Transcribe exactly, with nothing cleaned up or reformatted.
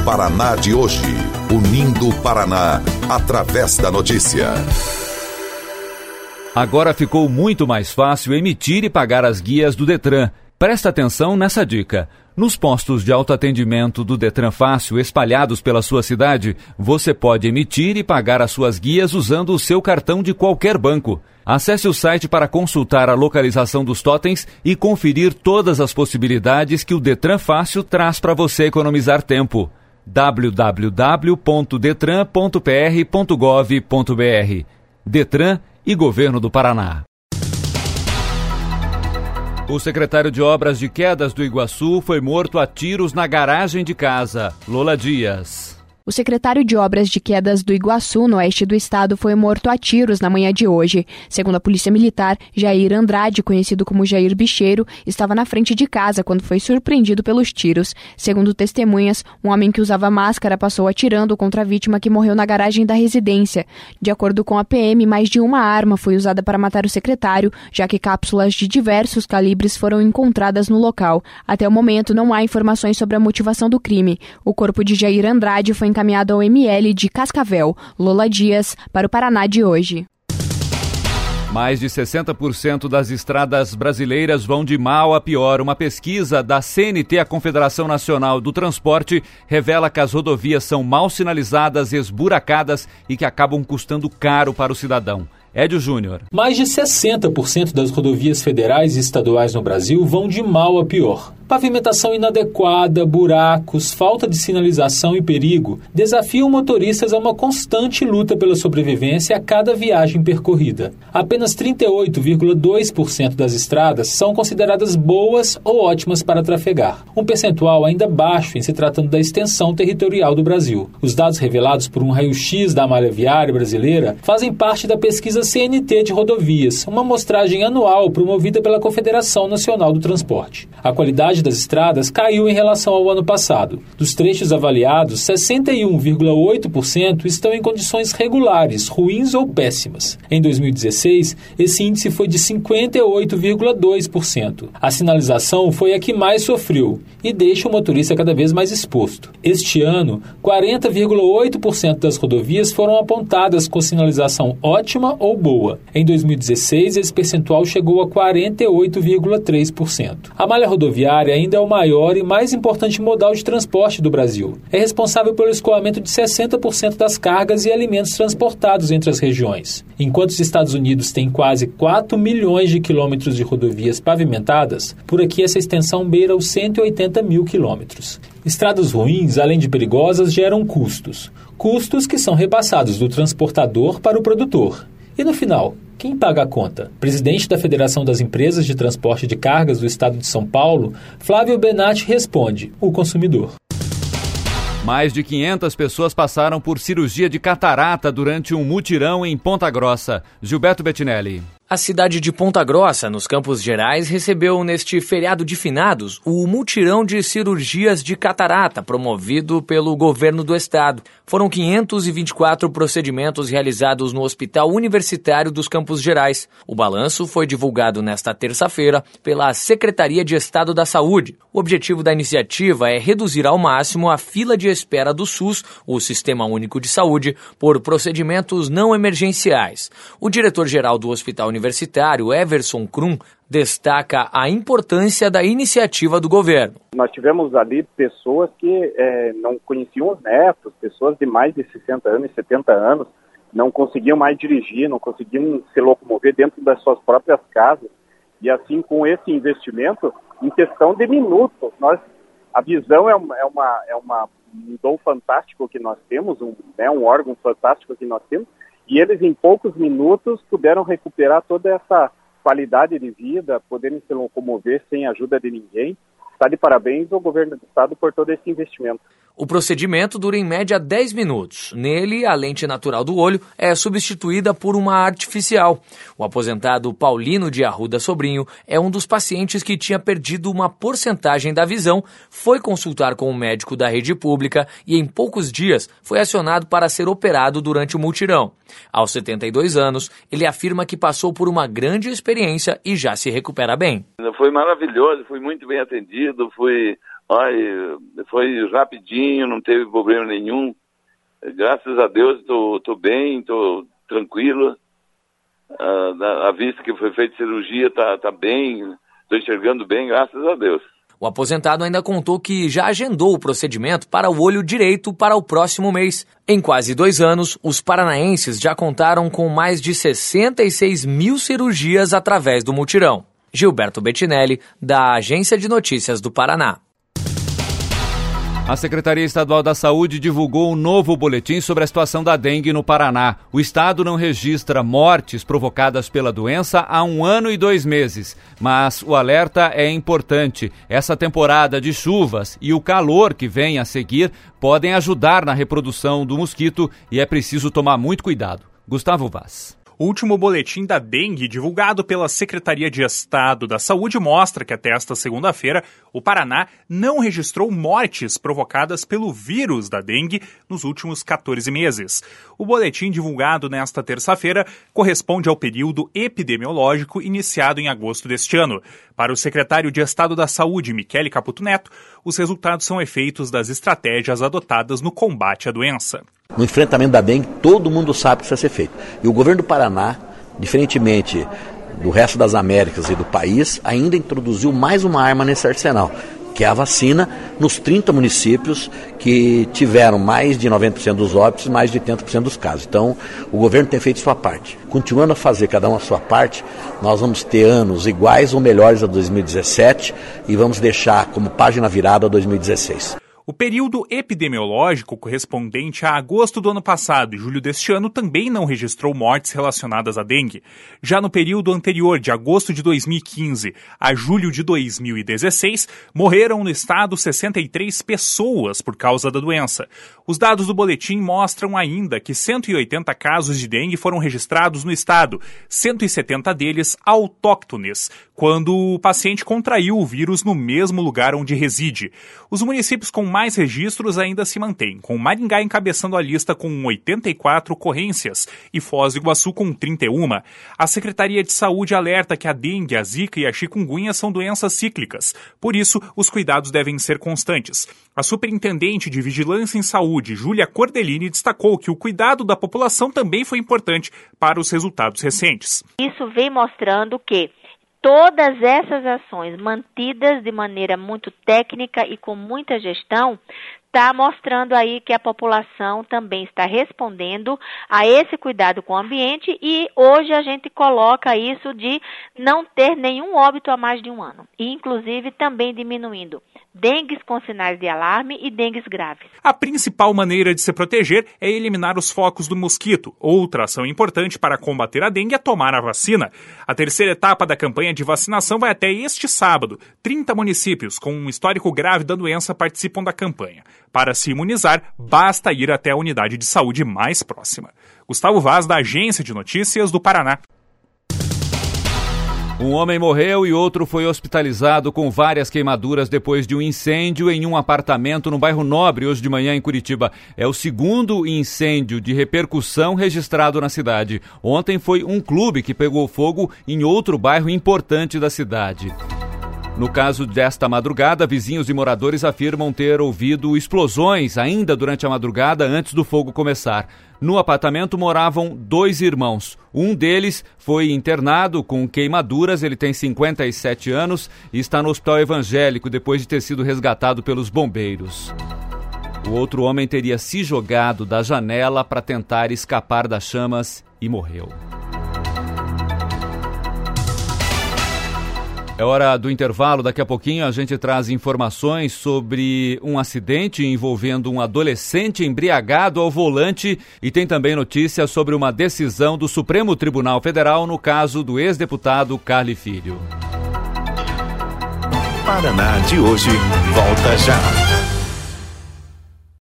Paraná de hoje. Unindo o Paraná, através da notícia. Agora ficou muito mais fácil emitir e pagar as guias do Detran. Presta atenção nessa dica. Nos postos de autoatendimento do Detran Fácil espalhados pela sua cidade, você pode emitir e pagar as suas guias usando o seu cartão de qualquer banco. Acesse o site para consultar a localização dos totens e conferir todas as possibilidades que o Detran Fácil traz para você economizar tempo. w w w ponto detran ponto p r ponto gov ponto b r. Detran e Governo do Paraná. O secretário de Obras de Quedas do Iguaçu foi morto a tiros na garagem de casa. Lola Dias. O secretário de Obras de Quedas do Iguaçu, no oeste do estado, foi morto a tiros na manhã de hoje. Segundo a Polícia Militar, Jair Andrade, conhecido como Jair Bicheiro, estava na frente de casa quando foi surpreendido pelos tiros. Segundo testemunhas, um homem que usava máscara passou atirando contra a vítima que morreu na garagem da residência. De acordo com a P M, mais de uma arma foi usada para matar o secretário, já que cápsulas de diversos calibres foram encontradas no local. Até o momento, não há informações sobre a motivação do crime. O corpo de Jair Andrade foi encaminhado ao M L de Cascavel. Lola Dias, para o Paraná de hoje. Mais de sessenta por cento das estradas brasileiras vão de mal a pior. Uma pesquisa da C N T, a Confederação Nacional do Transporte, revela que as rodovias são mal sinalizadas, esburacadas e que acabam custando caro para o cidadão. Édio Júnior. Mais de sessenta por cento das rodovias federais e estaduais no Brasil vão de mal a pior. Pavimentação inadequada, buracos, falta de sinalização e perigo desafiam motoristas a uma constante luta pela sobrevivência a cada viagem percorrida. Apenas trinta e oito vírgula dois por cento das estradas são consideradas boas ou ótimas para trafegar, um percentual ainda baixo em se tratando da extensão territorial do Brasil. Os dados revelados por um raio-x da malha viária brasileira fazem parte da pesquisa C N T de rodovias, uma amostragem anual promovida pela Confederação Nacional do Transporte. A qualidade das estradas caiu em relação ao ano passado. Dos trechos avaliados, sessenta e um vírgula oito por cento estão em condições regulares, ruins ou péssimas. Em dois mil e dezesseis, esse índice foi de cinquenta e oito vírgula dois por cento. A sinalização foi a que mais sofreu e deixa o motorista cada vez mais exposto. Este ano, quarenta vírgula oito por cento das rodovias foram apontadas com sinalização ótima ou boa. Em dois mil e dezesseis, esse percentual chegou a quarenta e oito vírgula três por cento. A malha rodoviária ainda é o maior e mais importante modal de transporte do Brasil. É responsável pelo escoamento de sessenta por cento das cargas e alimentos transportados entre as regiões. Enquanto os Estados Unidos têm quase quatro milhões de quilômetros de rodovias pavimentadas, por aqui essa extensão beira os cento e oitenta mil quilômetros. Estradas ruins, além de perigosas, geram custos. Custos que são repassados do transportador para o produtor. E no final, quem paga a conta? Presidente da Federação das Empresas de Transporte de Cargas do Estado de São Paulo, Flávio Benatti, responde: o consumidor. Mais de quinhentas pessoas passaram por cirurgia de catarata durante um mutirão em Ponta Grossa. Gilberto Bettinelli. A cidade de Ponta Grossa, nos Campos Gerais, recebeu neste feriado de finados o mutirão de cirurgias de catarata promovido pelo governo do estado. Foram quinhentos e vinte e quatro procedimentos realizados no Hospital Universitário dos Campos Gerais. O balanço foi divulgado nesta terça-feira pela Secretaria de Estado da Saúde. O objetivo da iniciativa é reduzir ao máximo a fila de espera do SUS, o Sistema Único de Saúde, por procedimentos não emergenciais. O diretor-geral do Hospital Universitário, Everson Krum, destaca a importância da iniciativa do governo. Nós tivemos ali pessoas que é, não conheciam os netos, pessoas de mais de sessenta anos, setenta anos, não conseguiam mais dirigir, não conseguiam se locomover dentro das suas próprias casas. E assim, com esse investimento, em questão de minutos, nós, a visão é, uma, é, uma, é uma, um dom fantástico que nós temos, um, né, um órgão fantástico que nós temos, e eles em poucos minutos puderam recuperar toda essa qualidade de vida, poderem se locomover sem a ajuda de ninguém. Está de parabéns ao governo do estado por todo esse investimento. O procedimento dura em média dez minutos. Nele, a lente natural do olho é substituída por uma artificial. O aposentado Paulino de Arruda Sobrinho é um dos pacientes que tinha perdido uma porcentagem da visão, foi consultar com um médico da rede pública e em poucos dias foi acionado para ser operado durante o mutirão. Aos setenta e dois anos, ele afirma que passou por uma grande experiência e já se recupera bem. Foi maravilhoso, fui muito bem atendido, fui Olha, foi rapidinho, não teve problema nenhum. Graças a Deus, estou bem, estou tranquilo. Ah, a vista que foi feita cirurgia está tá bem, estou enxergando bem, graças a Deus. O aposentado ainda contou que já agendou o procedimento para o olho direito para o próximo mês. Em quase dois anos, os paranaenses já contaram com mais de sessenta e seis mil cirurgias através do mutirão. Gilberto Bettinelli, da Agência de Notícias do Paraná. A Secretaria Estadual da Saúde divulgou um novo boletim sobre a situação da dengue no Paraná. O estado não registra mortes provocadas pela doença há um ano e dois meses. Mas o alerta é importante. Essa temporada de chuvas e o calor que vem a seguir podem ajudar na reprodução do mosquito e é preciso tomar muito cuidado. Gustavo Vaz. O último boletim da dengue, divulgado pela Secretaria de Estado da Saúde, mostra que até esta segunda-feira, o Paraná não registrou mortes provocadas pelo vírus da dengue nos últimos quatorze meses. O boletim divulgado nesta terça-feira corresponde ao período epidemiológico iniciado em agosto deste ano. Para o secretário de Estado da Saúde, Michele Caputo Neto, os resultados são efeitos das estratégias adotadas no combate à doença. No enfrentamento da dengue, todo mundo sabe que isso vai ser feito. E o governo do Paraná, diferentemente do resto das Américas e do país, ainda introduziu mais uma arma nesse arsenal, que é a vacina nos trinta municípios que tiveram mais de noventa por cento dos óbitos e mais de oitenta por cento dos casos. Então, o governo tem feito sua parte. Continuando a fazer cada um a sua parte, nós vamos ter anos iguais ou melhores a dois mil e dezessete e vamos deixar como página virada a dois mil e dezesseis. O período epidemiológico correspondente a agosto do ano passado e julho deste ano também não registrou mortes relacionadas à dengue. Já no período anterior, de agosto de dois mil e quinze a julho de dois mil e dezesseis, morreram no estado sessenta e três pessoas por causa da doença. Os dados do boletim mostram ainda que cento e oitenta casos de dengue foram registrados no estado, cento e setenta deles autóctones, quando o paciente contraiu o vírus no mesmo lugar onde reside. Os municípios com mais registros ainda se mantêm, com Maringá encabeçando a lista com oitenta e quatro ocorrências e Foz do Iguaçu com trinta e uma. A Secretaria de Saúde alerta que a dengue, a zika e a chikungunya são doenças cíclicas. Por isso, os cuidados devem ser constantes. A superintendente de Vigilância em Saúde, Júlia Cordelini, destacou que o cuidado da população também foi importante para os resultados recentes. Isso vem mostrando que todas essas ações mantidas de maneira muito técnica e com muita gestão está mostrando aí que a população também está respondendo a esse cuidado com o ambiente e hoje a gente coloca isso de não ter nenhum óbito há mais de um ano e inclusive também diminuindo dengues com sinais de alarme e dengues graves. A principal maneira de se proteger é eliminar os focos do mosquito. Outra ação importante para combater a dengue é tomar a vacina. A terceira etapa da campanha de vacinação vai até este sábado. trinta municípios com um histórico grave da doença participam da campanha. Para se imunizar, basta ir até a unidade de saúde mais próxima. Gustavo Vaz, da Agência de Notícias do Paraná. Um homem morreu e outro foi hospitalizado com várias queimaduras depois de um incêndio em um apartamento no bairro Nobre, hoje de manhã em Curitiba. É o segundo incêndio de repercussão registrado na cidade. Ontem foi um clube que pegou fogo em outro bairro importante da cidade. No caso desta madrugada, vizinhos e moradores afirmam ter ouvido explosões ainda durante a madrugada antes do fogo começar. No apartamento moravam dois irmãos. Um deles foi internado com queimaduras, ele tem cinquenta e sete anos e está no hospital evangélico depois de ter sido resgatado pelos bombeiros. O outro homem teria se jogado da janela para tentar escapar das chamas e morreu. É hora do intervalo, daqui a pouquinho a gente traz informações sobre um acidente envolvendo um adolescente embriagado ao volante e tem também notícias sobre uma decisão do Supremo Tribunal Federal no caso do ex-deputado Carli Filho. Paraná de hoje volta já.